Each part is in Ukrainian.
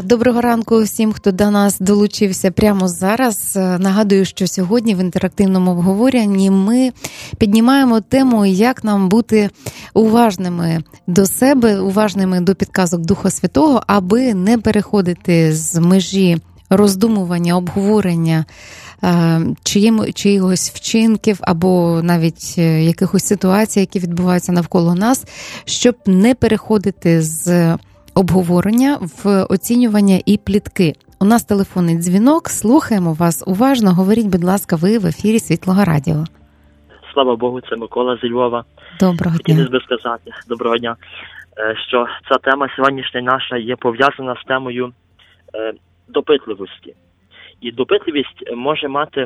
Доброго ранку всім, хто до нас долучився прямо зараз. Нагадую, що сьогодні в інтерактивному обговоренні ми піднімаємо тему, як нам бути уважними до себе, уважними до підказок Духа Святого, аби не переходити з межі роздумування, обговорення чиїгось вчинків або навіть якихось ситуацій, які відбуваються навколо нас, щоб не переходити з обговорення в оцінювання і плітки. У нас телефонний дзвінок, слухаємо вас уважно. Говоріть, будь ласка, ви в ефірі Світлого Радіо. Слава Богу, це Микола зі Львова. Доброго дня. Хотілося би сказати, доброго дня, що ця тема сьогоднішня наша є пов'язана з темою допитливості. І допитливість може мати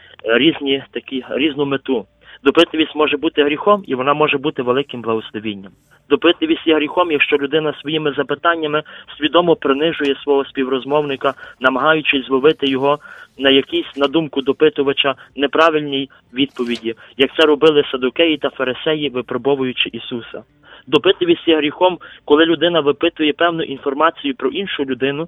різну мету. Допитливість може бути гріхом, і вона може бути великим благословінням. Допитливість є гріхом, якщо людина своїми запитаннями свідомо принижує свого співрозмовника, намагаючись зловити його на якійсь, на думку допитувача, неправильній відповіді, як це робили садукеї та фарисеї, випробовуючи Ісуса. Допитливість є гріхом, коли людина випитує певну інформацію про іншу людину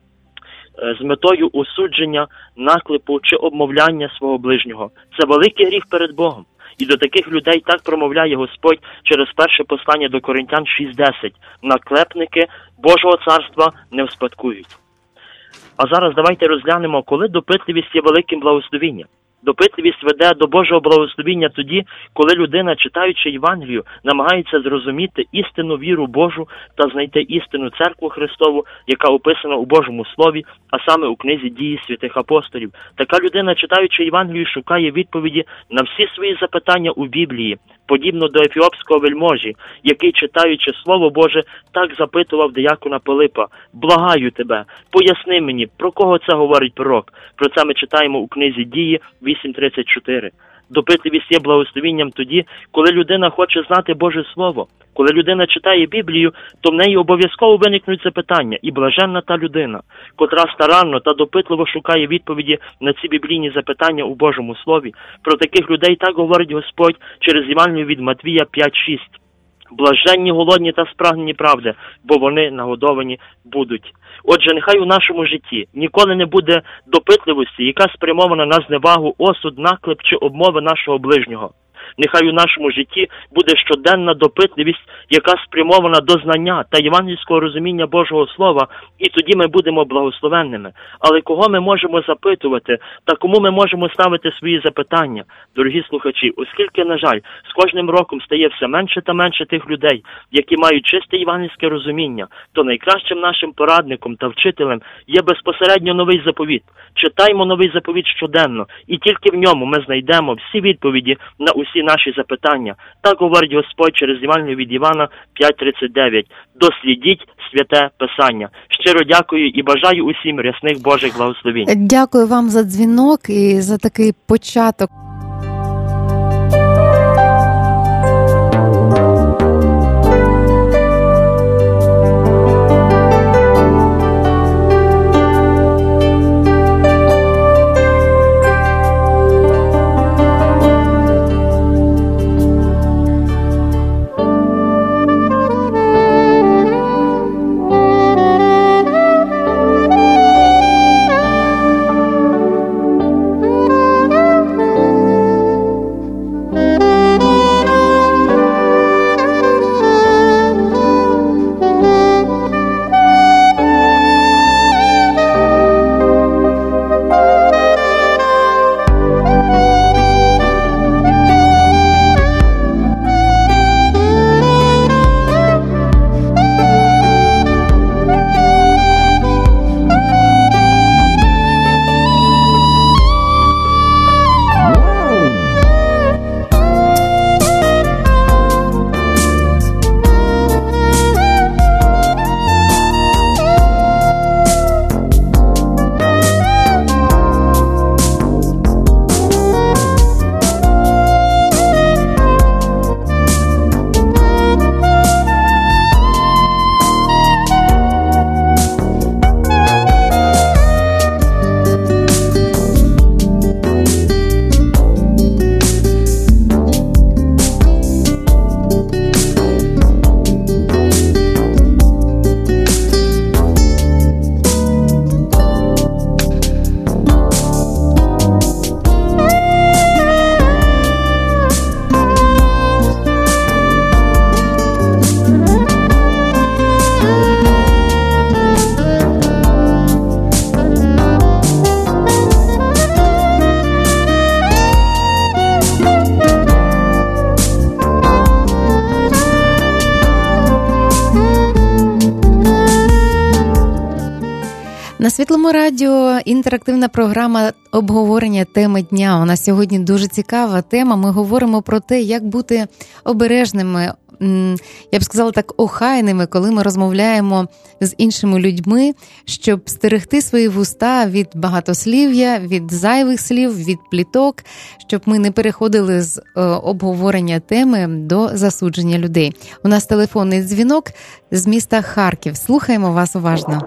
з метою осудження, наклепу чи обмовляння свого ближнього. Це великий гріх перед Богом. І до таких людей так промовляє Господь через перше послання до Коринтян 6:10. Наклепники Божого царства не вспадкують. А зараз давайте розглянемо, коли допитливість є великим благословенням. Допитливість веде до Божого благословіння тоді, коли людина, читаючи Євангелію, намагається зрозуміти істинну віру Божу та знайти істинну церкву Христову, яка описана у Божому Слові, а саме у книзі «Дії святих апостолів». Така людина, читаючи Євангелію, шукає відповіді на всі свої запитання у Біблії, подібно до ефіопського вельможі, який, читаючи Слово Боже, так запитував диякона Пилипа: «Благаю тебе, поясни мені, про кого це говорить пророк?» Про це ми читаємо у книзі «Дії» 8:34. Допитливість є благословінням тоді, коли людина хоче знати Боже Слово. Коли людина читає Біблію, то в неї обов'язково виникнуть запитання, і блаженна та людина, котра старанно та допитливо шукає відповіді на ці біблійні запитання у Божому Слові. Про таких людей так говорить Господь через Євангелію від Матвія 5:6. «Блаженні голодні та спрагнені правди, бо вони нагодовані будуть». Отже, нехай у нашому житті ніколи не буде допитливості, яка спрямована на зневагу, осуд, наклеп чи обмови нашого ближнього. Нехай у нашому житті буде щоденна допитливість, яка спрямована до знання та євангельського розуміння Божого Слова, і тоді ми будемо благословенними. Але кого ми можемо запитувати та кому ми можемо ставити свої запитання? Дорогі слухачі, оскільки, на жаль, з кожним роком стає все менше та менше тих людей, які мають чисте євангельське розуміння, то найкращим нашим порадником та вчителем є безпосередньо Новий Заповіт. Читаймо Новий Заповіт щоденно, і тільки в ньому ми знайдемо всі відповіді на усі наші запитання. Так говорить Господь через Євангелію від Івана 5:39. «Дослідіть святе Писання». Щиро дякую і бажаю усім рясних Божих благословень. Дякую вам за дзвінок і за такий початок. На Світлому радіо інтерактивна програма обговорення теми дня. У нас сьогодні дуже цікава тема. Ми говоримо про те, як бути обережними, я б сказала так, охайними, коли ми розмовляємо з іншими людьми, щоб стерегти свої вуста від багатослів'я, від зайвих слів, від пліток, щоб ми не переходили з обговорення теми до засудження людей. У нас телефонний дзвінок з міста Харків. Слухаємо вас уважно.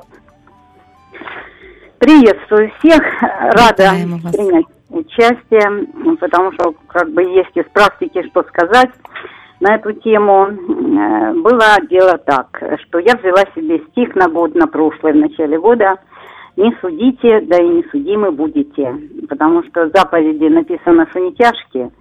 Приветствую всех, рада принять участие, потому что как бы есть из практики что сказать на эту тему. Было дело так, что я взяла себе стих на год, на прошлое, в начале года: «Не судите, да и не судимы будете», потому что в заповеди написано, что не тяжкие,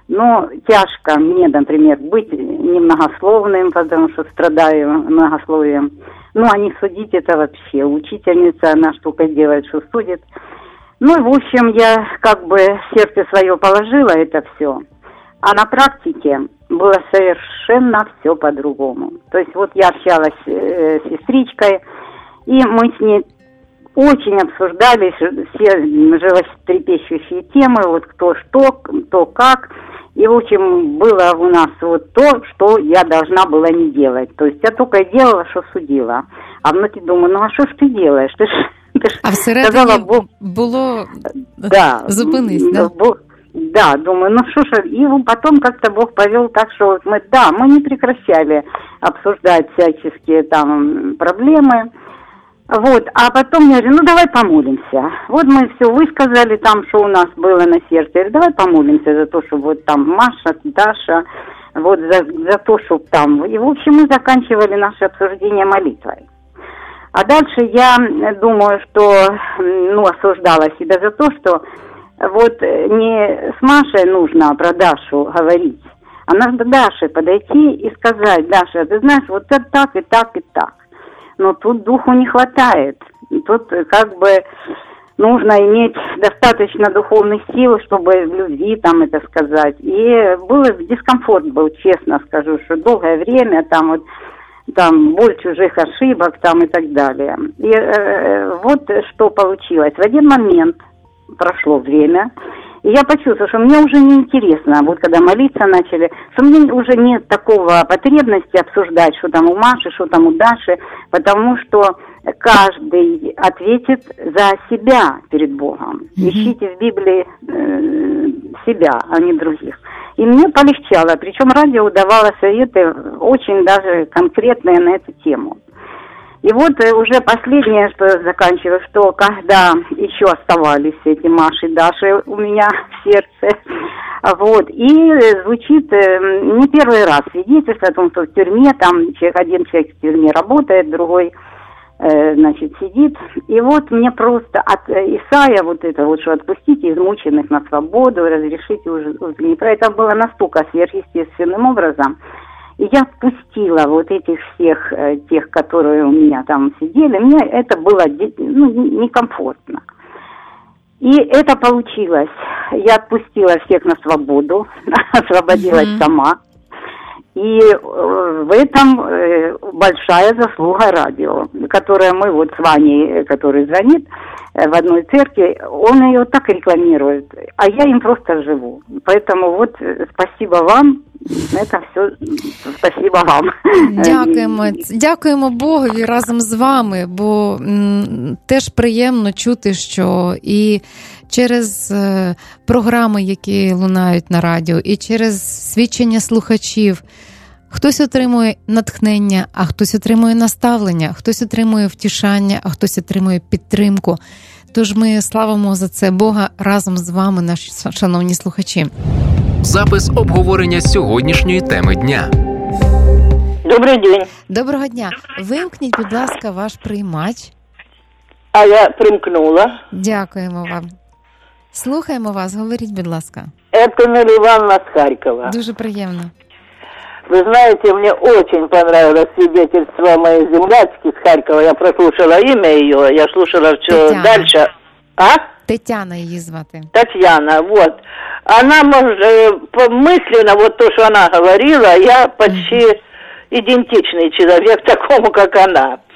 но тяжко мне, например, быть немногословным, потому что страдаю многословием. Ну, а не судить это вообще. Учительница, она штука делает, что судит. Ну, в общем, я как бы в сердце свое положила это все. А на практике было совершенно все по-другому. То есть вот я общалась с сестричкой, и мы с ней очень обсуждали все животрепещущие темы, вот кто что, кто как. И, в общем, было у нас вот то, что я должна была не делать. То есть я только делала, что судила. А внутри думаю, ну а что ж ты делаешь? Ты а всередині було да, зупинись, да? Да, думаю, ну что ж, и потом как-то Бог повел так, что вот мы не прекращали обсуждать всяческие там проблемы. Вот, а потом я говорю, ну давай помолимся. Вот мы все высказали там, что у нас было на сердце. Я говорю, давай помолимся за то, чтобы вот там Маша, Даша, вот за то, чтобы там. И в общем мы заканчивали наше обсуждение молитвой. А дальше я думаю, что, осуждала себя за то, что вот не с Машей нужно про Дашу говорить, а надо Даше подойти и сказать: Даша, ты знаешь, вот это так и так и так. Но тут духу не хватает. Тут как бы нужно иметь достаточно духовных сил, чтобы в любви там это сказать. И дискомфорт был, честно скажу, что долгое время там боль чужих ошибок там и так далее. И вот что получилось. В один момент прошло время, и я почувствовала, что мне уже неинтересно, вот когда молиться начали, что мне уже нет такого потребности обсуждать, что там у Маши, что там у Даши, потому что каждый ответит за себя перед Богом. Ищите в Библии себя, а не других. И мне полегчало, причем радио давало советы очень даже конкретные на эту тему. И вот уже последнее, что я заканчиваю, что когда еще оставались эти Маши и Даши у меня в сердце, вот, и звучит не первый раз свидетельство о том, что в тюрьме, там один человек в тюрьме работает, другой, сидит, и вот мне просто от Исаия вот это вот, что отпустите измученных на свободу, разрешите уже, это было настолько сверхъестественным образом. И я отпустила вот этих всех, тех, которые у меня там сидели. Мне это было некомфортно. И это получилось. Я отпустила всех на свободу, освободилась сама. И в этом большая заслуга радио, которое мы вот с Ваней, который звонит в одной церкви, он ее так рекламирует, а я им просто живу. Поэтому вот спасибо вам. Це все, спасибо вам. Дякуємо Богові разом з вами, бо теж приємно чути, що і через програми, які лунають на радіо, і через свідчення слухачів хтось отримує натхнення, а хтось отримує наставлення, хтось отримує втішання, а хтось отримує підтримку. Тож ми славимо за це Бога разом з вами, наші шановні слухачі. Запис обговорення сьогоднішньої теми дня. Добрий день. Доброго дня. Вимкніть, будь ласка, ваш приймач. А я примкнула. Дякуємо вам. Слухаємо вас, говоріть, будь ласка. Это Нелли Ивановна с Харькова. Дуже приємно. Вы знаете, мне очень понравилось свидетельство моей землячки с Харькова. Я прослушала имя ее, я слушала все дальше. Тетяна її звати. Татьяна, вот. Она, мысленно, вот то, что она говорила, я почти идентичный человек такому, как она.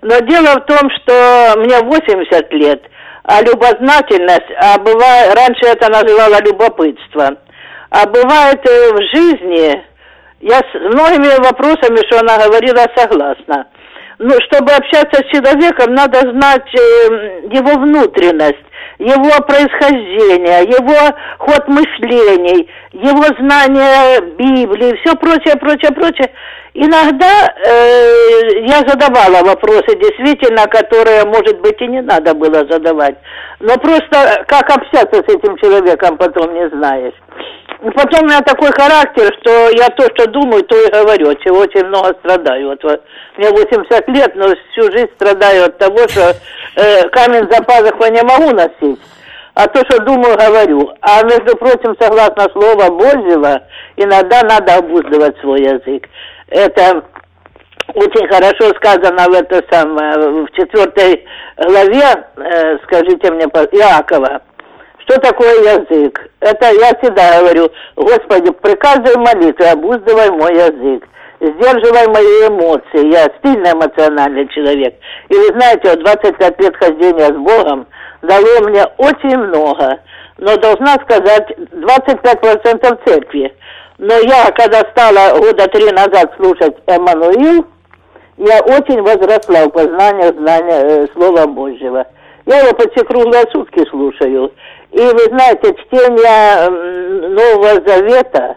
Но дело в том, что мне 80 лет, а любознательность, раньше это называла любопытство, а бывает в жизни, я с многими вопросами, что она говорила, согласна. Но чтобы общаться с человеком, надо знать его внутренность, его происхождение, его ход мыслений, его знание Библии, все прочее. Иногда я задавала вопросы, действительно, которые, может быть, и не надо было задавать. Но просто как общаться с этим человеком потом не знаешь. Потом у меня такой характер, что я то, что думаю, то и говорю, чего очень много страдаю. Вот, мне 80 лет, но всю жизнь страдаю от того, что камень за пазухой не могу носить. А то, что думаю, говорю. А, между прочим, согласно Слова Божьего, иногда надо обуздывать свой язык. Это очень хорошо сказано в 4 главе, скажите мне, Иакова. Что такое язык? Это я всегда говорю: Господи, при каждой молитве обуздывай мой язык, сдерживай мои эмоции. Я сильно эмоциональный человек. И вы знаете, вот 25 лет хождения с Богом дало мне очень много. Но должна сказать, 25% церкви. Но я, когда стала года 3 назад слушать Эммануил, я очень возросла в познании знания Слова Божьего. Я его почти круглые сутки слушаю. И вы знаете, чтение Нового Завета,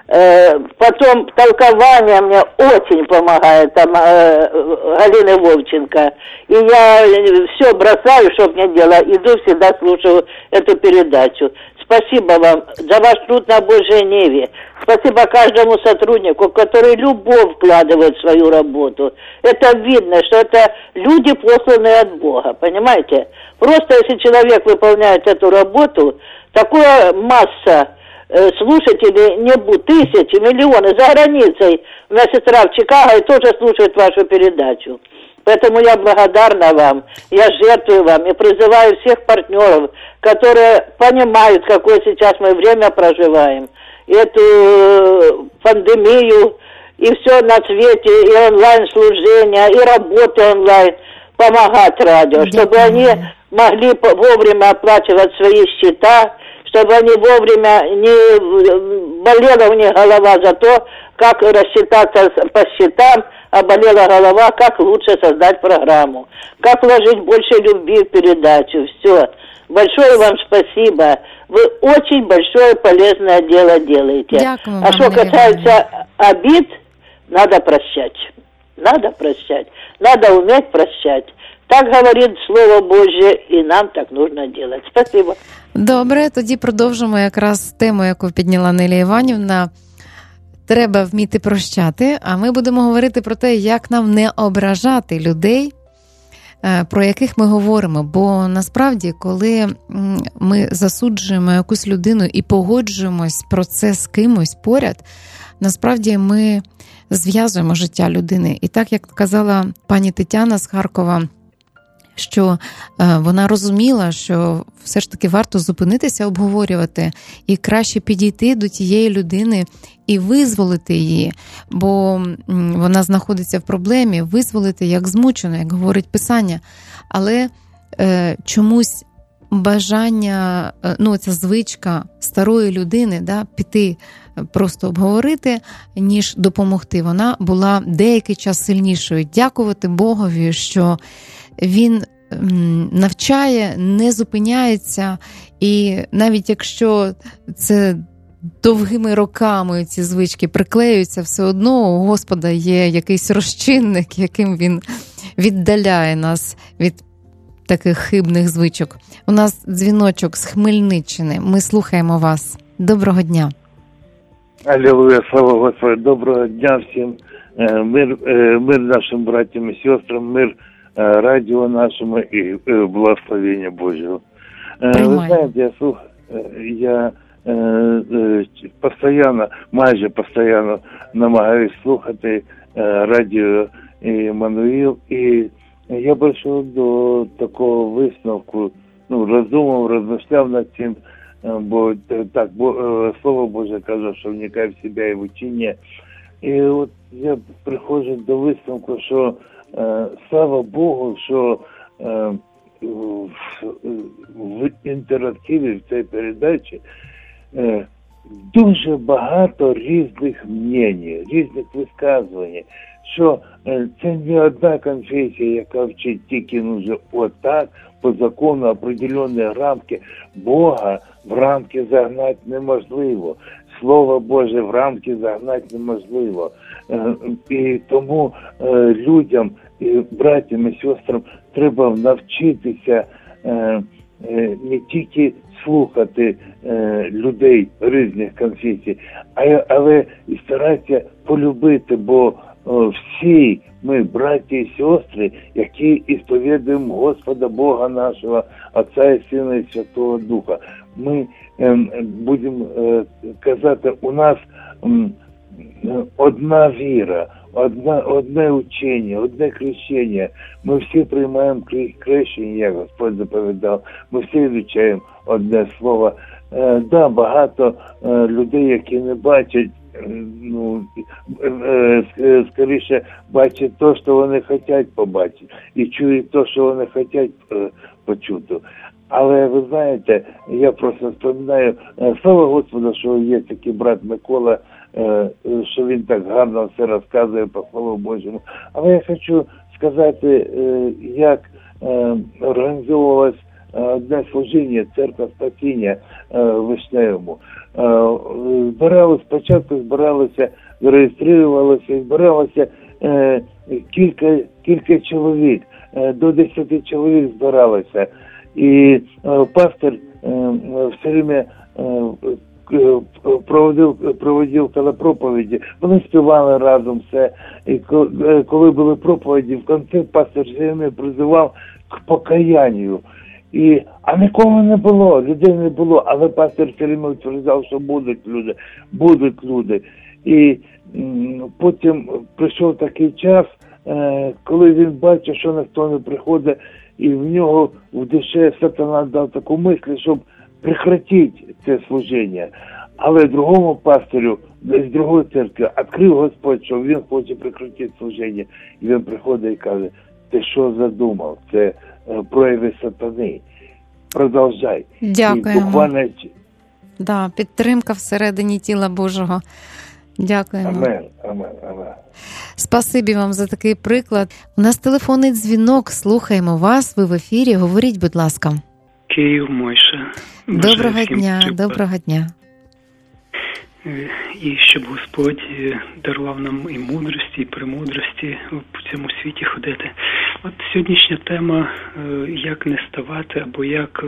потом толкование мне очень помогает Галины Вовченко. И я все бросаю, что мне делать, иду всегда слушаю эту передачу. Спасибо вам за ваш труд на Божьей Неве. Спасибо каждому сотруднику, который любовь вкладывает в свою работу. Это видно, что это люди, посланные от Бога, понимаете? Просто если человек выполняет эту работу, такая масса слушателей, не будет, тысячи, миллионы, за границей. У меня сестра в Чикаго и тоже слушает вашу передачу. Поэтому я благодарна вам, я жертвую вам и призываю всех партнеров, которые понимают, какое сейчас мы время проживаем, эту пандемию, и все на свете, и онлайн-служения, и работы онлайн, помогать радио, чтобы они могли вовремя оплачивать свои счета, чтобы они вовремя не болела у них голова за то, как рассчитаться по счетам, а болела голова, как лучше создать программу, как вложить больше любви в передачу. Все. Большое вам спасибо. Вы очень большое полезное дело делаете. Дякую, а что касается обид, надо прощать. Надо прощать. Надо уметь прощать. Так говорит Слово Божье, і нам так нужно делать. Спасибо. Добре, тоді продовжимо якраз тему, яку підняла Нелія Іванівна. Треба вміти прощати, а ми будемо говорити про те, як нам не ображати людей, про яких ми говоримо. Бо насправді, коли ми засуджуємо якусь людину і погоджуємось про це з кимось поряд, насправді ми зв'язуємо життя людини. І так, як казала пані Тетяна з Харкова, що вона розуміла, що все ж таки варто зупинитися, обговорювати і краще підійти до тієї людини і визволити її, бо вона знаходиться в проблемі, визволити як змучено, як говорить Писання. Але чомусь бажання, ця звичка старої людини, піти просто обговорити, ніж допомогти, вона була деякий час сильнішою. Дякувати Богові, що Він навчає, не зупиняється, і навіть якщо це довгими роками ці звички приклеюються, все одно у Господа є якийсь розчинник, яким Він віддаляє нас від таких хибних звичок. У нас дзвіночок з Хмельниччини. Ми слухаємо вас. Доброго дня. Аллилуйя, слава Господу. Доброго дня всім. Мир нашим братьям і сестрам, мир радио нашему и благословения Божьего. Вы знаете, я майже постоянно намагаюсь слухати радіо Еммануїл, і я прийшов до такого висновку, роздумав, розмишляв над цим, бо так Слово Боже каже, що вникай в себе і в учення. І от я приходжу до висновку, що слава Богу, що в інтерактиві в цій передачі дуже багато різних мнень, різних висказувань, що це не одна конфесія, яка вчить тільки отак, по закону определенні рамки. Бога в рамки загнати неможливо. Слово Боже в рамки загнати неможливо. І тому людям, братям і сестрам треба навчитися не тільки слухати людей різних конфесій, але і старатися полюбити, бо всі ми, браті і сестри, які ісповідуємо Господа Бога нашого, Отця і Сина і Святого Духа. Ми будемо казати, у нас одна віра, одне учення, одне хрещення. Ми всі приймаємо хрещення, як Господь заповідав. Ми всі вивчаємо одне слово. Да, багато людей, які не бачать, скоріше бачать те, що вони хочуть побачити, і чують те, що вони хочуть почути. Але ви знаєте, я просто вспоминаю, слава Господу, що є такий брат Микола, що він так гарно все розказує по Слову Божому. Але я хочу сказати, як організовувалось одне служіння, церква спасіння в Вишневому. Спочатку збиралося, зареєструвалося і збиралося кілька чоловік, до 10 чоловік збиралося. І пастор все время проводив телепроповіді, вони співали разом все. І коли були проповіді, в кінці пастор все время призивав к покаянню. А нікого не було, людей не було, але пастор все время утверджав, що будуть люди. І потім прийшов такий час, коли він бачив, що ніхто не приходить, і в нього в душі сатана дав таку мисль, щоб прекратити це служіння. Але другому пастирю з другої церкви відкрив Господь, що він хоче прекратити служіння. І він приходить і каже: ти що задумав? Це прояви сатани. Продовжай. Дякуємо. І буквально... Да, підтримка всередині тіла Божого. Дякуємо. Амен. Спасибі вам за такий приклад. У нас телефонний дзвінок. Слухаємо вас. Ви в ефірі. Говоріть, будь ласка. Київ, Мойша. Доброго дня. І щоб Господь дарував нам і мудрості, і премудрості по цьому світі ходити. От сьогоднішня тема, як не ставати, або як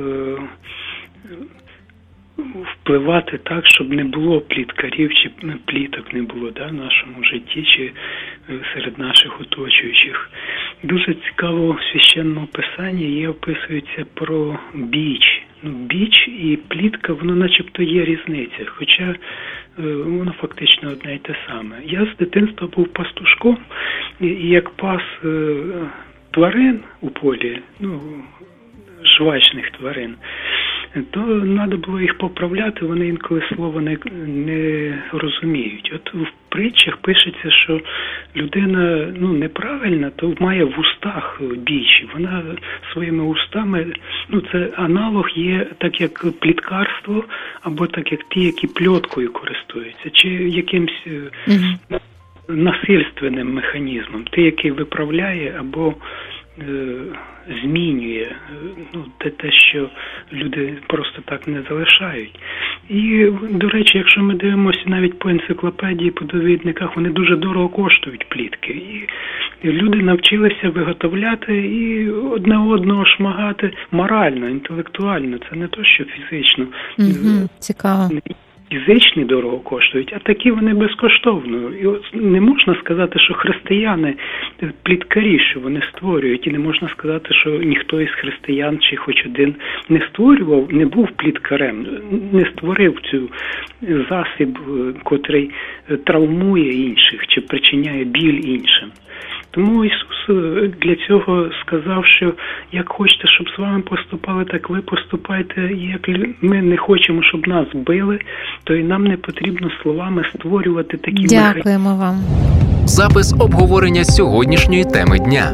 впливати так, щоб не було пліткарів, чи пліток не було в нашому житті, чи серед наших оточуючих. Дуже цікаво в Священному Писанні описується про біч. Біч і плітка, воно начебто є різниця, хоча воно фактично одне й те саме. Я з дитинства був пастушком, і як пас тварин у полі, жвачних тварин, то треба було їх поправляти, вони інколи слово не розуміють. От в притчах пишеться, що людина неправильна, то має в устах біч. Вона своїми устами, це аналог є так як пліткарство, або так як ті, які пльоткою користуються, чи якимсь насильственним механізмом, той, який виправляє або змінює те, що люди просто так не залишають. І, до речі, якщо ми дивимося навіть по енциклопедії, по довідниках, вони дуже дорого коштують плітки. І люди навчилися виготовляти і одне одного шмагати морально, інтелектуально. Це не то, що фізично. Цікаво. Фізичні дорого коштують, а такі вони безкоштовно. І не можна сказати, що християни пліткарі, що вони створюють, і не можна сказати, що ніхто із християн, чи хоч один, не створював, не був пліткарем, не створив цю засіб, котрий травмує інших, чи причиняє біль іншим. Тому Ісус для цього сказав, що як хочете, щоб з вами поступали, так ви поступайте. І як ми не хочемо, щоб нас били, то і нам не потрібно словами створювати такі механізми. Дякуємо вам. Запис обговорення сьогоднішньої теми дня.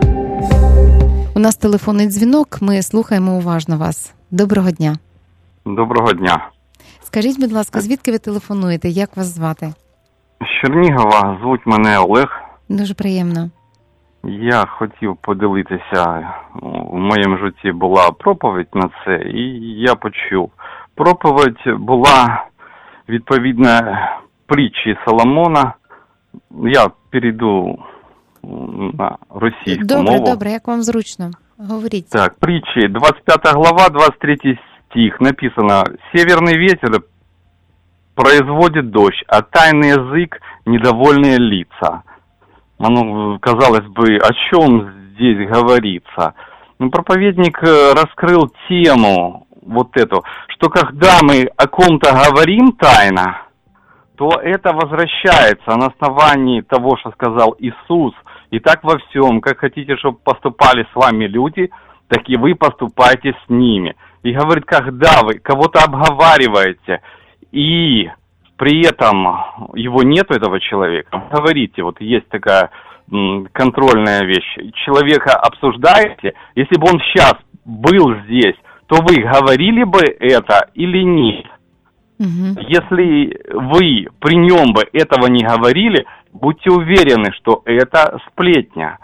У нас телефонний дзвінок, ми слухаємо уважно вас. Доброго дня. Доброго дня. Скажіть, будь ласка, звідки ви телефонуєте? Як вас звати? З Чернігова, звуть мене Олег. Дуже приємно. Я хотів поділитися, в моєму житті була проповідь на це, і я почув. Проповідь була відповідно притчі Соломона. Я перейду на російську мову. Добре, як вам зручно. Говоріть. Так, притчи, 25 глава, 23 стих, написано: «Северный ветер производит дождь, а тайный язык – недовольные лица». Казалось бы, о чем здесь говорится? Проповедник раскрыл тему вот эту, что когда мы о ком-то говорим тайно, то это возвращается на основании того, что сказал Иисус. И так во всем, как хотите, чтобы поступали с вами люди, так и вы поступайте с ними. И говорит, когда вы кого-то обговариваете, и при этом его нету, этого человека, говорите, вот есть такая контрольная вещь, человека обсуждаете, если бы он сейчас был здесь, то вы говорили бы это или нет? Угу. Если вы при нем бы этого не говорили, будьте уверены, что это сплетня.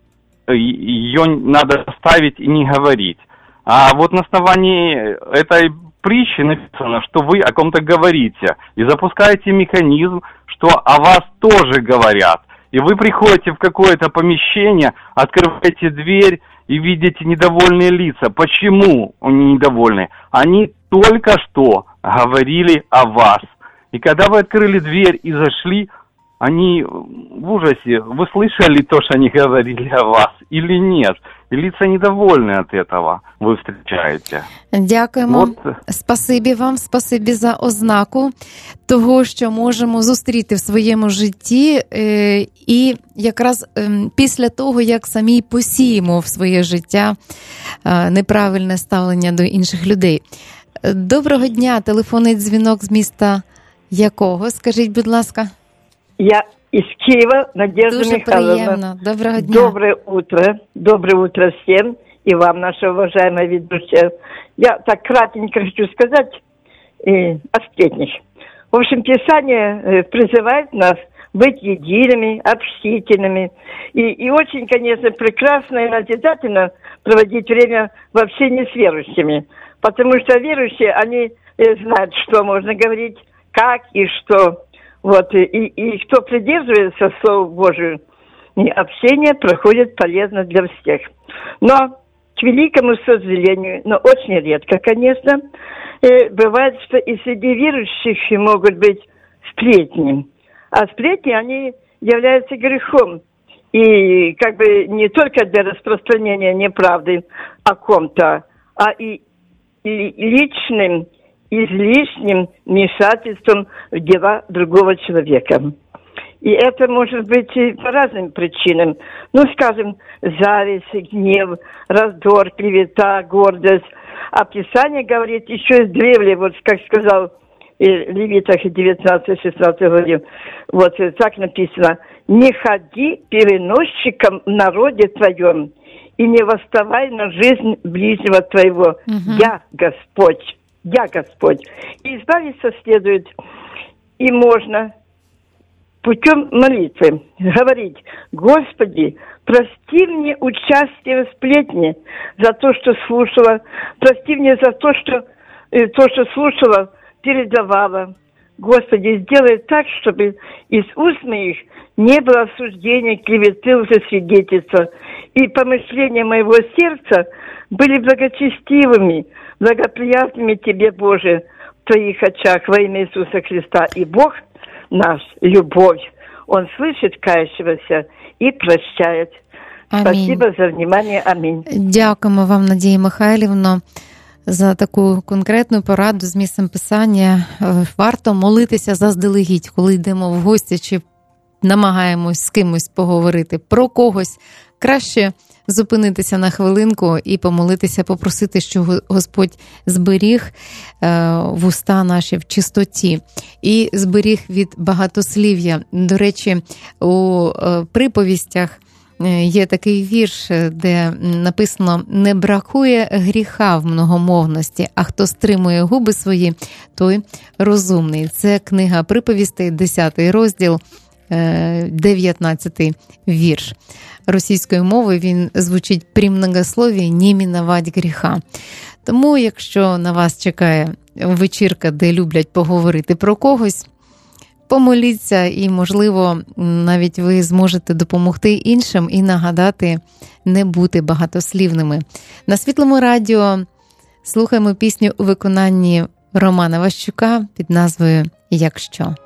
Ее надо оставить и не говорить. А вот на основании этой притчи написано, что вы о ком-то говорите и запускаете механизм, что о вас тоже говорят. И вы приходите в какое-то помещение, открываете дверь и видите недовольные лица. Почему они недовольны? Они только что говорили о вас. И когда вы открыли дверь и зашли, они в ужасе. Вы слышали то, что они говорили о вас или нет? И лица недовольны от этого вы встречаете. Дякуємо. Вот. Спасибі вам, спасибі за ознаку того, що можемо зустріти в своєму житті. І якраз після того, як самі посіємо в своє життя неправильне ставлення до інших людей. Доброго дня, телефонний дзвінок з міста якого? Скажіть, будь ласка. Я из Киева, Надежда Дуже Михайловна. Приємно. Доброго дня. Доброе утро всем и вам, наша уважаемая ведущая. Я так кратенько хочу сказать о сплетнях. В общем, Писание призывает нас быть едиными, общительными. И очень, конечно, прекрасно и назидательно проводить время в общении с верующими. Потому что верующие, они знают, что можно говорить, как и что. Вот, и кто придерживается Слова Божию, общение проходит полезно для всех. Но, к великому сожалению, но очень редко, конечно, бывает, что и среди верующих могут быть сплетни. А сплетни, они являются грехом. И как бы не только для распространения неправды о ком-то, а и личным, излишним вмешательством в дела другого человека. И это может быть и по разным причинам. Скажем, зависть, гнев, раздор, клевета, гордость. А Писание говорит еще издревле, вот как сказал Левитах 19-16 главе, вот так написано: «Не ходи переносчиком в народе твоем, и не восставай на жизнь ближнего твоего. Я Господь». Я Господь. И избавиться следует, и можно путем молитвы говорить: Господи, прости мне участие в сплетне за то, что слушала, прости мне за то, что слушала, передавала. Господи, сделай так, чтобы из уст моих не было осуждения, клеветы, лжесвидетельства, и помышления моего сердца были благочестивыми, благоприятными Тебе, Боже, в Твоих очах во имя Иисуса Христа. И Бог наш, любовь, Он слышит кающегося и прощает. Амінь. Спасибо за внимание. Амінь. Дякуємо вам, Надія Михайлівна, за таку конкретну пораду з місцем Писання. Варто молитися заздалегідь, коли йдемо в гості чи намагаємось з кимось поговорити про когось, краще зупинитися на хвилинку і помолитися, попросити, що Господь зберіг вуста наші в чистоті і зберіг від багатослів'я. До речі, у приповістях є такий вірш, де написано: «Не бракує гріха в многомовності, а хто стримує губи свої, той розумний». Це книга приповістей, 10 розділ, 19 вірш. Російською мовою він звучить: «При многословії не миновать гріха». Тому, якщо на вас чекає вечірка, де люблять поговорити про когось, помоліться, і, можливо, навіть ви зможете допомогти іншим і нагадати не бути багатослівними. На Світлому радіо слухаємо пісню у виконанні Романа Ващука під назвою «Якщо».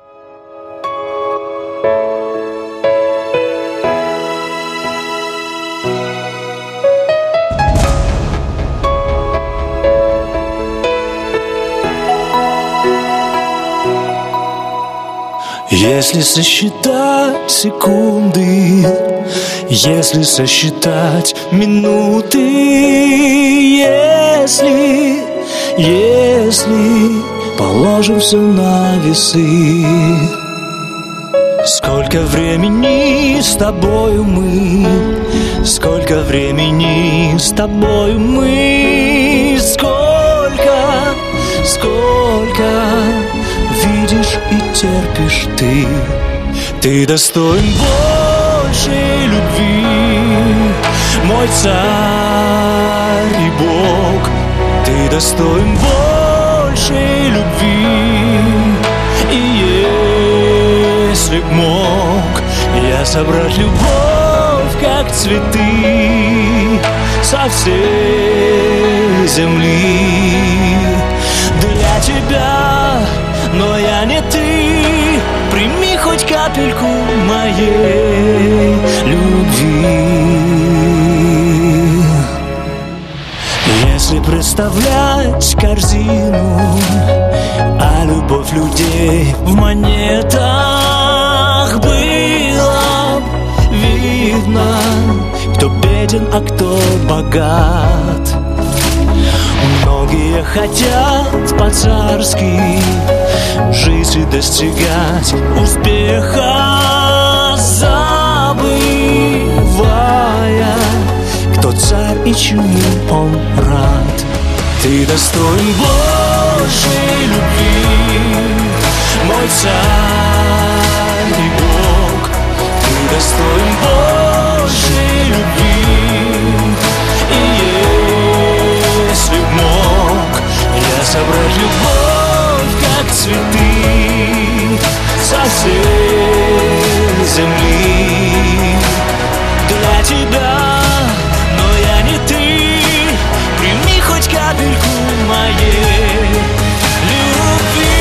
Если сосчитать секунды, если сосчитать минуты, если положим все на весы, сколько времени с тобою мы, сколько времени с тобою мы, сколько видишь и терпишь ты достоин большей любви, мой царь и Бог, ты достоин большей любви, и если б мог я собрать любовь, как цветы со всей земли для тебя, но я не ты, прими хоть капельку моей любви. Если представлять корзину, а любовь людей в монетах, было б видно, кто беден, а кто богат. Многие хотят по-царски жить и достигать успеха, забывая, кто царь и чему он рад. Ты достоин большей любви, мой царь и Бог, ты достоин большей любви, и если б мог я собрать любовь, как цветы со всей земли для тебя, но я не ты, прими хоть капельку моей любви.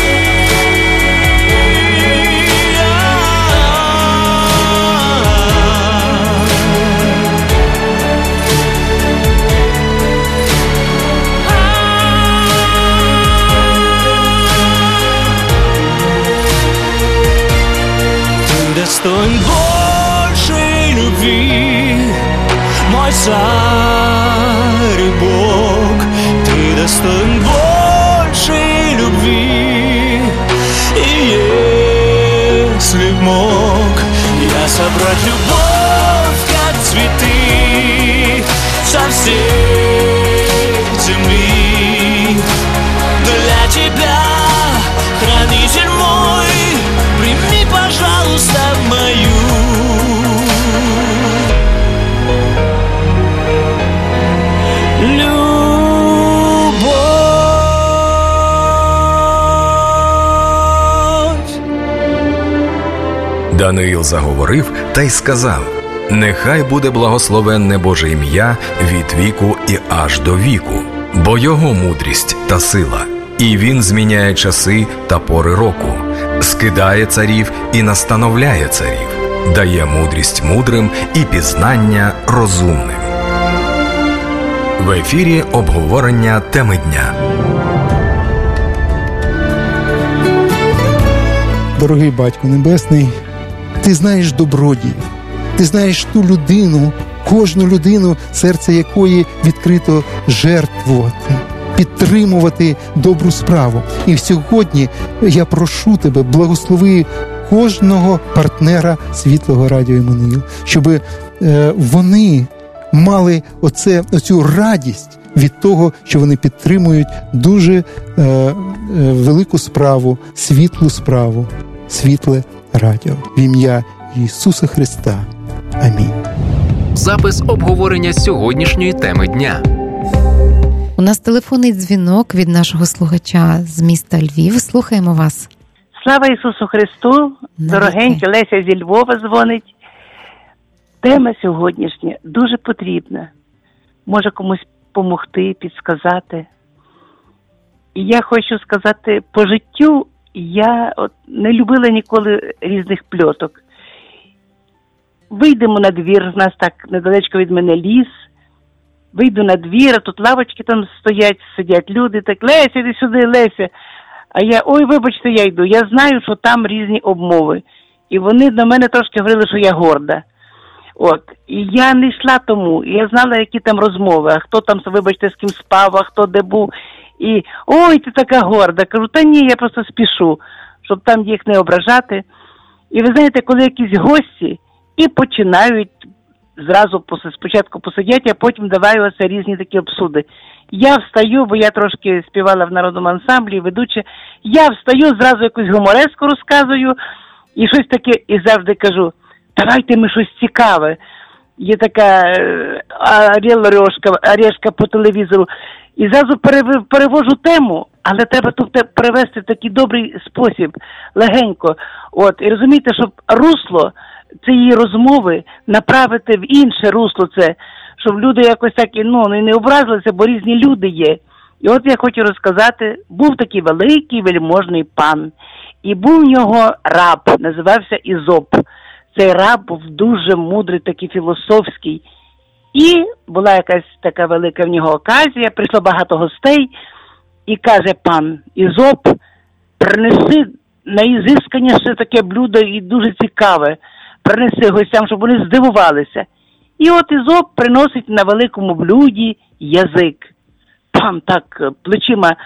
Достоин большей любви, мой царь и Бог, ты достоин большей любви, и если б мог я собрать любовь, как цветы со всей земли для тебя, хранитель мой, прими, пожалуйста, мою любовь. Даниїл заговорив та й сказав: «Нехай буде благословенне Боже ім'я від віку і аж до віку, бо його мудрість та сила, і він зміняє часи та пори року, скидає царів і настановляє царів, дає мудрість мудрим і пізнання розумним». В ефірі обговорення теми дня. Дорогий Батько Небесний, Ти знаєш добродіїв, ти знаєш ту людину, кожну людину, серце якої відкрито жертвувати, підтримувати добру справу. І сьогодні я прошу тебе, благослови кожного партнера Світлого Радіо Іммануїл, щоб вони мали оцю радість від того, що вони підтримують дуже велику справу, світлу справу, Світле Радіо. В ім'я Ісуса Христа. Амінь. Запис обговорення сьогоднішньої теми дня. У нас телефонний дзвінок від нашого слухача з міста Львів. Слухаємо вас. Слава Ісусу Христу! Дорогенька, Леся зі Львова дзвонить. Тема сьогоднішня дуже потрібна. Може комусь допомогти, підсказати. І я хочу сказати, по життю я не любила ніколи різних пльоток. Вийдемо на двір, в нас так недалечко від мене ліс. Вийду на двір, а тут лавочки там стоять, сидять люди. Так, Леся, іди сюди, Леся. А я, ой, вибачте, я йду. Я знаю, що там різні обмови. І вони до мене трошки говорили, що я горда. І я не йшла тому. І я знала, які там розмови. А хто там, вибачте, з ким спав, а хто де був. І, ой, ти така горда. Кажу, та ні, я просто спішу, щоб там їх не ображати. І ви знаєте, коли якісь гості і починають зразу спочатку посидять, а потім давай оце різні такі обсуди. Я встаю, бо я трошки співала в народному ансамблі, ведуча. Я встаю, зразу якусь гумореску розказую і щось таке, і завжди кажу, давайте ми щось цікаве. Є така орешка по телевізору. І зразу перевожу тему, але треба тут перевести в такий добрий спосіб, легенько. І розумієте, щоб русло цієї розмови направити в інше русло це, щоб люди якось так, не образилися, бо різні люди є. І я хочу розказати, був такий великий вельможний пан, і був в нього раб, називався Ізоп. Цей раб був дуже мудрий, такий філософський. І була якась така велика в нього оказія, прийшло багато гостей, і каже пан Ізоп, принеси найізисканіше таке блюдо і дуже цікаве, принеси гостям, щоб вони здивувалися. І Ізоп приносить на великому блюді язик. Пан так плечима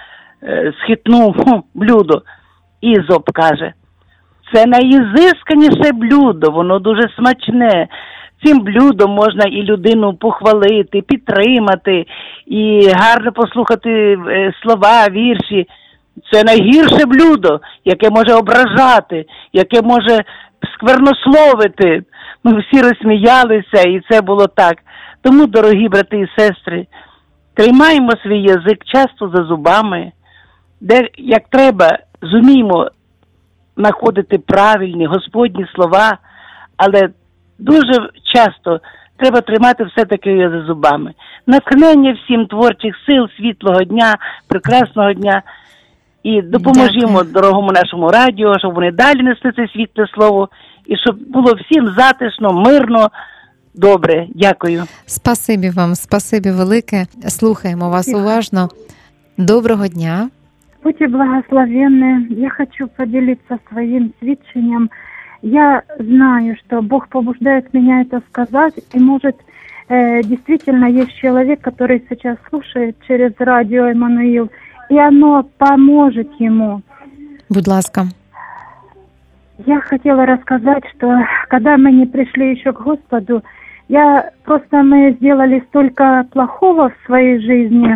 схитнув блюдо. І Ізоп каже, це найізисканіше блюдо, воно дуже смачне. Цим блюдом можна і людину похвалити, підтримати, і гарно послухати слова, вірші. Це найгірше блюдо, яке може ображати, яке може сквернословити. Ми всі розсміялися, і це було так. Тому, дорогі брати і сестри, тримаємо свій язик часто за зубами, де, як треба, зуміємо знаходити правильні Господні слова, але дуже часто треба тримати все-таки за зубами. Натхнення всім творчих сил, світлого дня, прекрасного дня. І допоможімо дорогому нашому радіо, щоб вони далі несли це світле слово, і щоб було всім затишно, мирно, добре. Дякую. Спасибі вам, спасибі велике. Слухаємо вас уважно. Доброго дня. Будьте благословенны. Я хочу поделиться своим свидетельством. Я знаю, что Бог побуждает меня это сказать, и может действительно есть человек, который сейчас слушает через радио Иммануил, и оно поможет ему. Будь ласка. Я хотела рассказать, что когда мы не пришли еще к Господу, мы сделали столько плохого в своей жизни,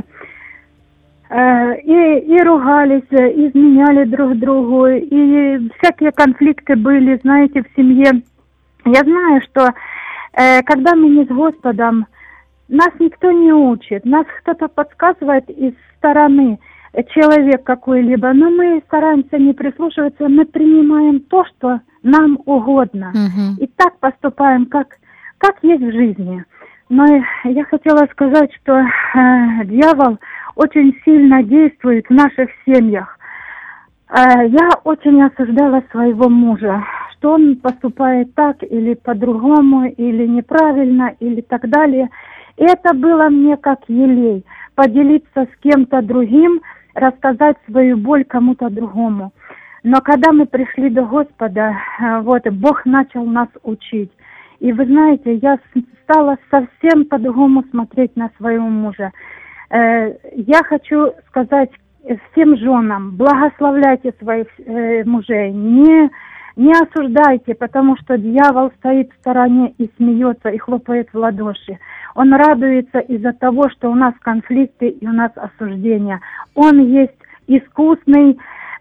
и ругались, изменяли друг другу, и всякие конфликты были, знаете, в семье. Я знаю, что когда мы не с Господом, нас никто не учит, нас кто-то подсказывает из стороны, человек какой-либо, но мы стараемся не прислушиваться, мы принимаем то, что нам угодно, и так поступаем, как есть в жизни. Но я хотела сказать, что дьявол очень сильно действует в наших семьях. Я очень осуждала своего мужа, что он поступает так или по-другому, или неправильно, или так далее. И это было мне как елей, поделиться с кем-то другим, рассказать свою боль кому-то другому. Но когда мы пришли до Господа, вот, Бог начал нас учить. И вы знаете, я стала совсем по-другому смотреть на своего мужа. Я хочу сказать всем женам, благословляйте своих мужей, не осуждайте, потому что дьявол стоит в стороне и смеется, и хлопает в ладоши. Он радуется из-за того, что у нас конфликты и у нас осуждения. Он есть искусный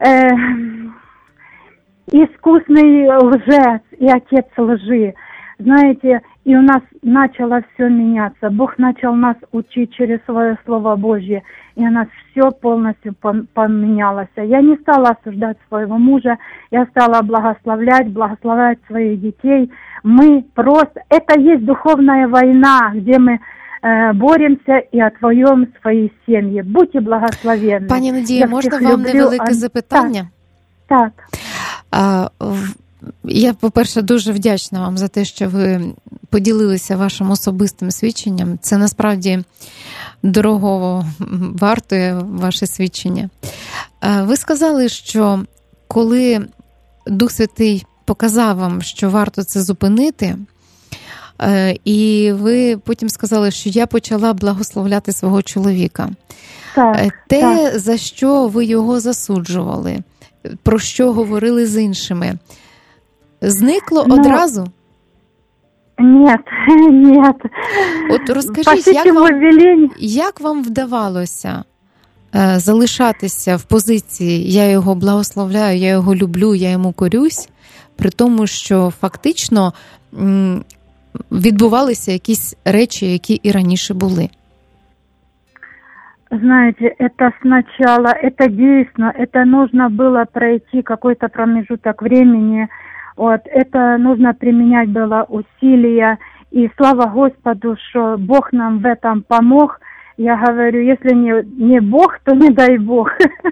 лжец и отец лжи. Знаете, и у нас начало все меняться. Бог начал нас учить через свое Слово Божье, и у нас все полностью поменялось. Я не стала осуждать своего мужа, я стала благословлять своих детей. Мы просто... Это есть духовная война, где мы боремся і отвоюємо свої сім'ї. Будьте благословенні. Пані Надія, можна вам невелике запитання? Так. Я, по-перше, дуже вдячна вам за те, що ви поділилися вашим особистим свідченням. Це насправді дорого вартує ваше свідчення. Ви сказали, що коли Дух Святий показав вам, що варто це зупинити, і ви потім сказали, що я почала благословляти свого чоловіка. Так. За що ви його засуджували, про що говорили з іншими, зникло одразу? Нет. От розкажіть, як вам вдавалося залишатися в позиції «я його благословляю, я його люблю, я йому корюсь», при тому, що фактично відбувалися якісь речі, які і раніше були? Знаете, это сначала, это действительно, это нужно было пройти какой-то промежуток времени, вот, это нужно применять было усилия, и слава Господу, что Бог нам в этом помог. Я говорю, если не Бог, то не дай Бог.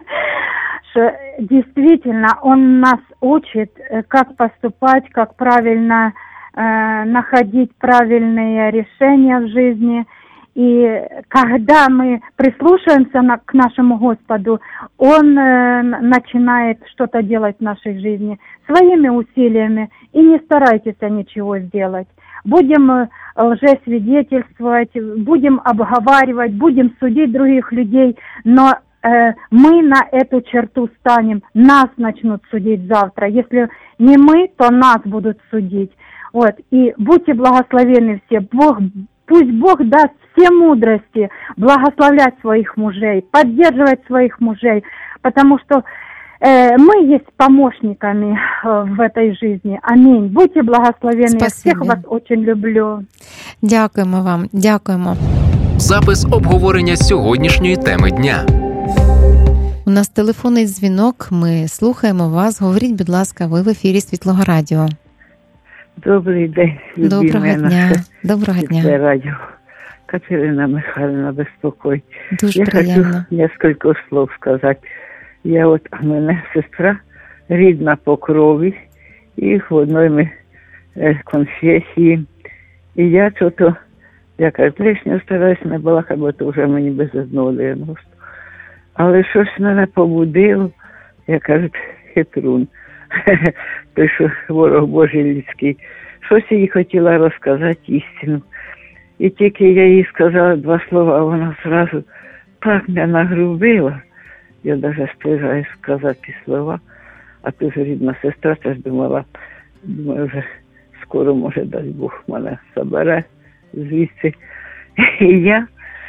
Что действительно Он нас учит, как поступать, как правильно находить правильные решения в жизни. И когда мы прислушаемся к нашему Господу, Он начинает что-то делать в нашей жизни своими усилиями. И не старайтесь ничего сделать. Будем лжесвидетельствовать, будем обговаривать, будем судить других людей, но мы на эту черту станем, нас начнут судить завтра. Если не мы, то нас будут судить. Вот. И будьте благословенны все. Пусть Бог даст все мудрости благословлять своих мужей, поддерживать своих мужей, потому что мы есть помощниками в этой жизни. Аминь. Будьте благословенны. Я всех вас очень люблю. Дякуємо вам. Дякуємо. Запис обговорення сьогоднішньої теми дня. У нас телефонний дзвінок. Ми слухаємо вас. Говоріть, будь ласка, ви в ефірі Світлого Радіо. Добрий день. Доброго дня. Доброго дня. Радіо. Катерина Михайловна, беспокойтесь. Дуже приємно. Хочу несколько слов сказати. Я у мене сестра, рідна по крові, і в одній ми конфесії. І я що-то, якась лишня стараюсь не балакати, бо то вже мені без одного 90. Але щось мене побудило, я кажуть, хитрун. Той, що ворог Божий людський. Щось їй хотіла розказати істину. І тільки я їй сказала 2 слова, вона одразу так мене нагрубила. Я навіть стигаю сказати ті слова. А ти ж рідна сестра, теж думаю, вже скоро, може, дасть Бог мене забере звідси. І я,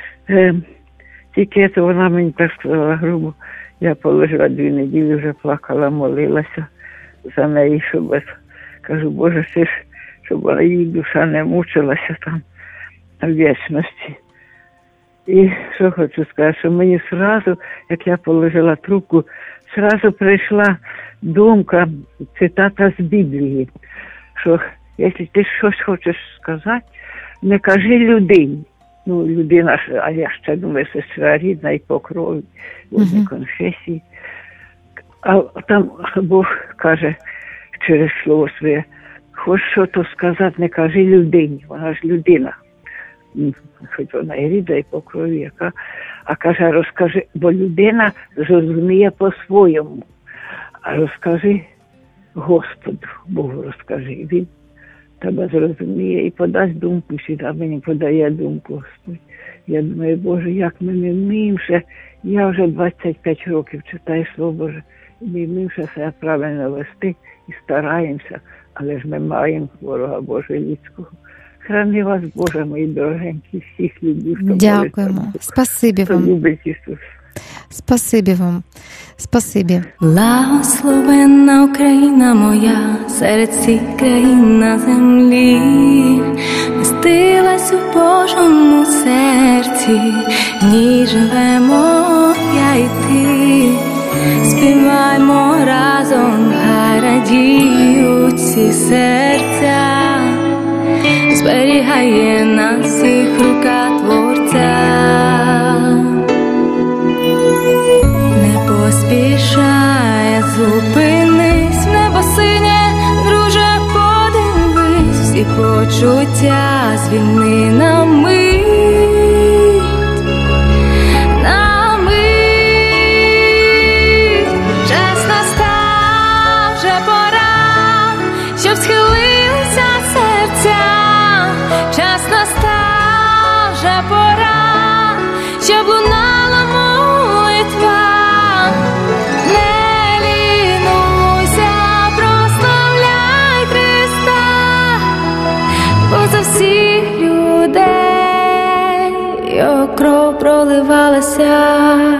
тільки це вона мені так сказала грубо, я положила 2 неділі, вже плакала, молилася за неї, щоб, кажу, Боже, ти ж, щоб її душа не мучилася там в вічності. І що хочу сказати, що мені сразу, як я положила трубку, сразу прийшла думка, цитата з Біблії, що якщо ти щось хочеш сказати, не кажи людині. Ну, людина, а я ще думаю, сестра рідна і по крові, в одній конфесії. А там Бог каже через слово своє, хоч що то сказати, не кажи людині, вона ж людина. Хоч вона і рідна, і по крові, яка, а каже, розкажи, бо людина зрозуміє по-своєму. А розкажи Господу, Богу розкажи. Він тебе зрозуміє і подасть думку сюди. Мені подає думку Господь. Я думаю, Боже, як ми не вміємо ще. Я вже 25 років читаю Слово Боже. І ми вміємо ще себе правильно вести і стараємося. Але ж ми маємо ворога Божого людського. Храни вас, Боже, мої дорогенькі, всіх люблю. Дякуємо. Спасибі вам. Любить Ісус. Спасибі вам. Спасибі. Благословенна Україна моя, серед всіх країн на землі, містилась у Божому серці, в ній живемо я і ти. Співаймо разом, хай радіють всі серця, зберігає нас всіх рука Творця. Поспішай, зупинись, небо синє, друже, подивись, всі почуття звільни на мить, на мить. Час настав, вже пора, щоб схилилися серця. Час настав, вже пора, щоб лунала молитва. За всіх людей його кров проливалася.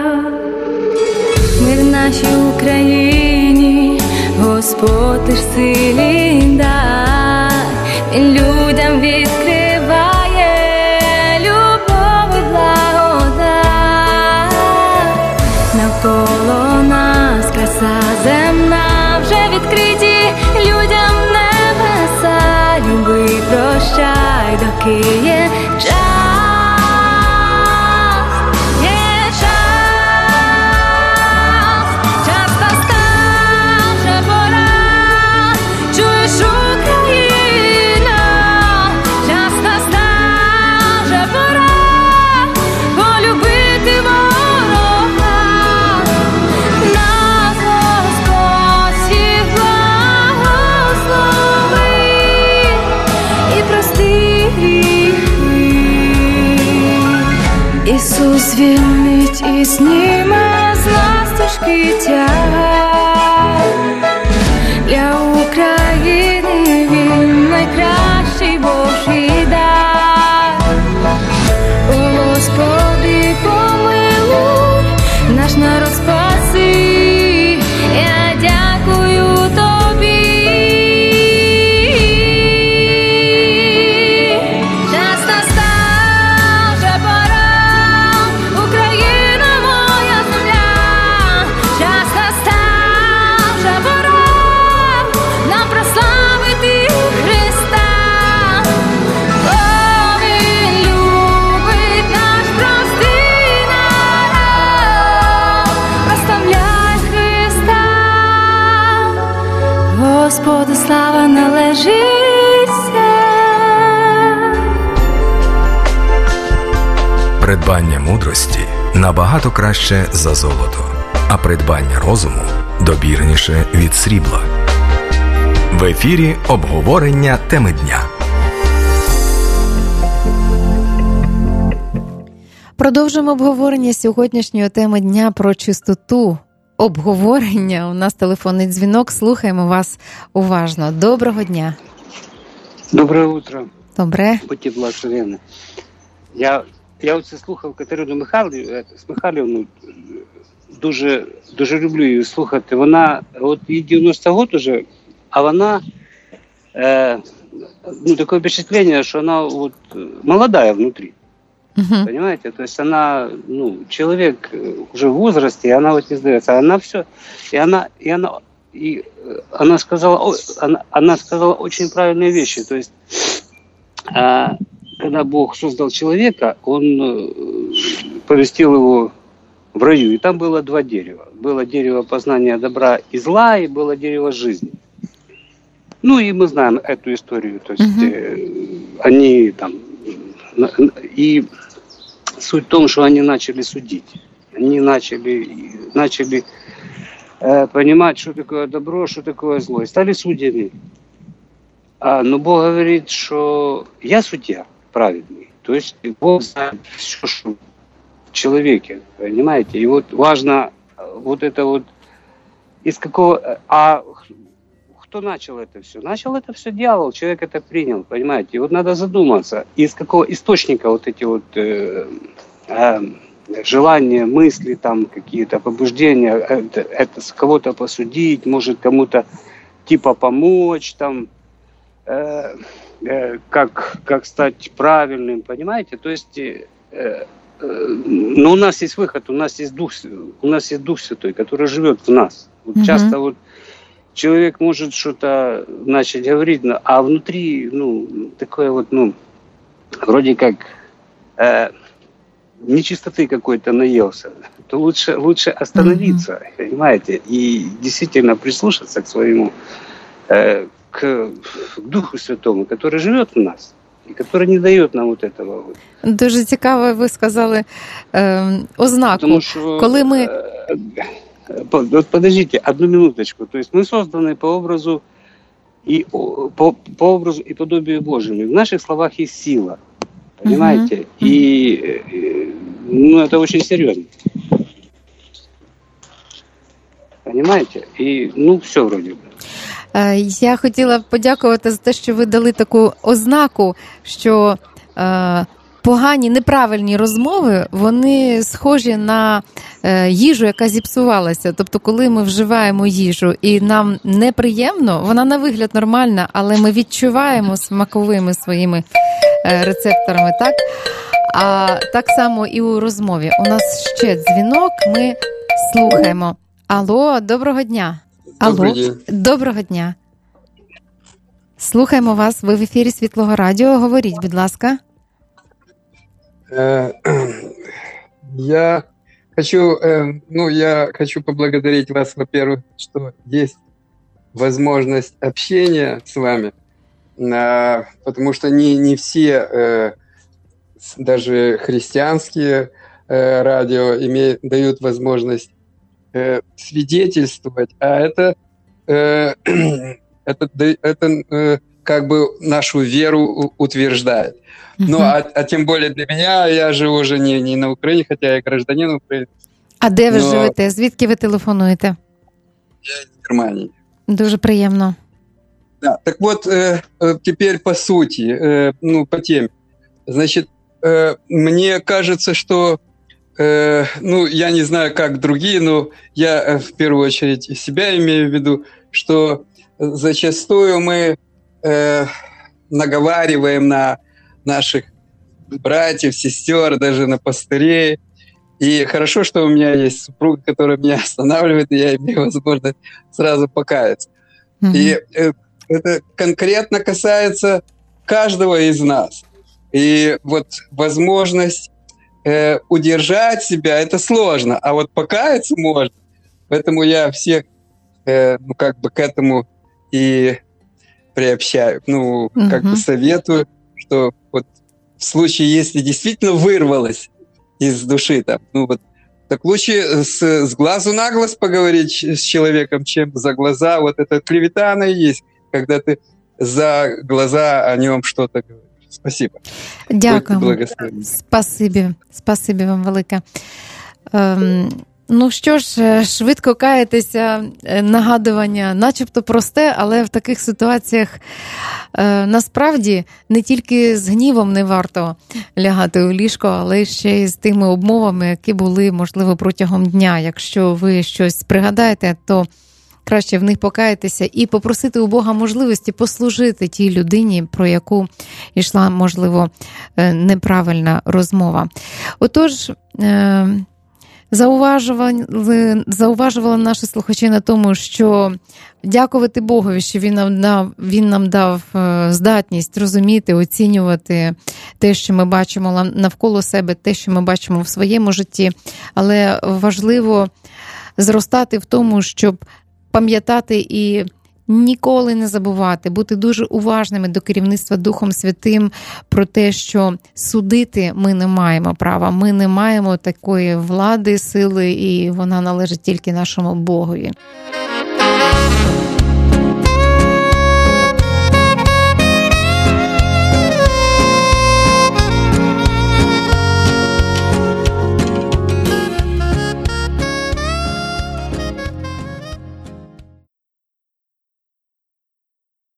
Мир в нашій Україні, Господь ж силі дай. Він людям відкриває любов і благодать. Навколо нас краса земна, вже відкриті людям небеса. Люби, прощай, доки є час, є час. Час настав, вже пора, чуєш, Україна. Час настав, вже пора, полюбити ворога. Нас Господь всіх благословить і прости гріхи. Ісус звільнить і зніме з нас тяжкий тяг. Для України Він найкращий Божий дар. О, Господи, помилуй, наш народ спаси. Я дякую Тобі. Час настав, вже пора, Україна моя земля. Час настав, вже пора, нам прославити Христа. Бо Він любить наш простий народ. Прославляй Христа. Господу слава належиться. Придбання мудрості набагато краще за золото, а придбання розуму добірніше від срібла. В ефірі обговорення теми дня. Продовжуємо обговорення сьогоднішньої теми дня про чистоту. Обговорення. У нас телефонний дзвінок. Слухаємо вас уважно. Доброго дня. Доброе утро. Добре. Будьте благословенны. Я оце слухав Катерину Михайлівну, дуже люблю її слухати. Вона, от їй 90 років уже, а вона, таке впечатлення, що вона вот молодая внутри. Понимаете? То есть она, человек уже в возрасте, и она вот не сдается. Она все, и она сказала очень правильные вещи. То есть, когда Бог создал человека, Он поместил его в раю, и там было 2 дерева. Было дерево познания добра и зла, и было дерево жизни. Ну, и мы знаем эту историю. То есть, они там... И суть в том, что они начали судить. Они начали понимать, что такое добро, что такое зло. И стали судьями. Но Бог говорит, что я судья праведный. То есть Бог знает все, что в человеке, понимаете? И вот важно вот это вот из какого... Кто начал это все? Начал это все дьявол, человек это принял, понимаете? И вот надо задуматься, из какого источника вот эти вот желания, мысли, там какие-то побуждения, это кого-то посудить, может кому-то типа помочь, там, как стать правильным, понимаете? То есть, но у нас есть выход, у нас есть Дух Святой, который живет в нас. Вот часто вот человек может что-то начать говорить, а внутри, такое вот, вроде как нечистоты какой-то наелся, то лучше остановиться, понимаете, и действительно прислушаться к своему, к Духу Святому, который живет в нас і який не дає нам вот этого. Дуже цікаво, ви сказали ознаку, тому що, коли ми... Вот подождите, одну минуточку. То есть мы созданы по образу и по образу и подобию Божьему. В наших словах есть сила, понимаете? И это очень серьезно. Понимаете? І, все вроді би. Я хотіла подякувати за те, що ви дали таку ознаку, що погані, неправильні розмови, вони схожі на їжу, яка зіпсувалася. Тобто, коли ми вживаємо їжу і нам неприємно, вона на вигляд нормальна, але ми відчуваємо смаковими своїми рецепторами, так? А так само і у розмові. У нас ще дзвінок, ми слухаємо. Алло, доброго дня. Алло, доброго дня. Слухаємо вас, ви в ефірі Світлого Радіо. Говоріть, будь ласка. Я хочу поблагодарить вас, во-первых, что есть возможность общения с вами, потому что не все, даже христианские радио дают возможность свидетельствовать, а это как бы нашу веру утверждает. Ну, а тем более для меня, я живу уже не на Украине, хотя я гражданин України. А де ви живете? Звідки ви телефонуєте? Я из Германии. Дуже приємно. Да, так вот, теперь по сути, по теме. Значит, мне кажется, что, я не знаю, как другие, но я в первую очередь себя имею в виду, что зачастую мы наговариваем на наших братьев, сестер, даже на пастырей. И хорошо, что у меня есть супруга, которая меня останавливает, и я имею возможность сразу покаяться. И это конкретно касается каждого из нас. И вот возможность удержать себя, это сложно, а вот покаяться можно. Поэтому я всех к этому и приобщаю, советую, что вот в случае, если действительно вырвалось из души, так лучше с глазу на глаз поговорить с человеком, чем за глаза. Вот эта клевета, она и есть, когда ты за глаза о нем что-то говоришь. Спасибо. Дякую. Спасибі вам велике. Що ж, швидко каятися, нагадування, начебто просте, але в таких ситуаціях насправді не тільки з гнівом не варто лягати у ліжко, але ще й з тими обмовами, які були, можливо, протягом дня. Якщо ви щось пригадаєте, то краще в них покаятися і попросити у Бога можливості послужити тій людині, про яку йшла, можливо, неправильна розмова. Отож, зауважували наші слухачі на тому, що дякувати Богові, що Він нам дав здатність розуміти, оцінювати те, що ми бачимо навколо себе, те, що ми бачимо в своєму житті. Але важливо зростати в тому, щоб пам'ятати і ніколи не забувати, бути дуже уважними до керівництва Духом Святим про те, що судити ми не маємо права, ми не маємо такої влади, сили, і вона належить тільки нашому Богові.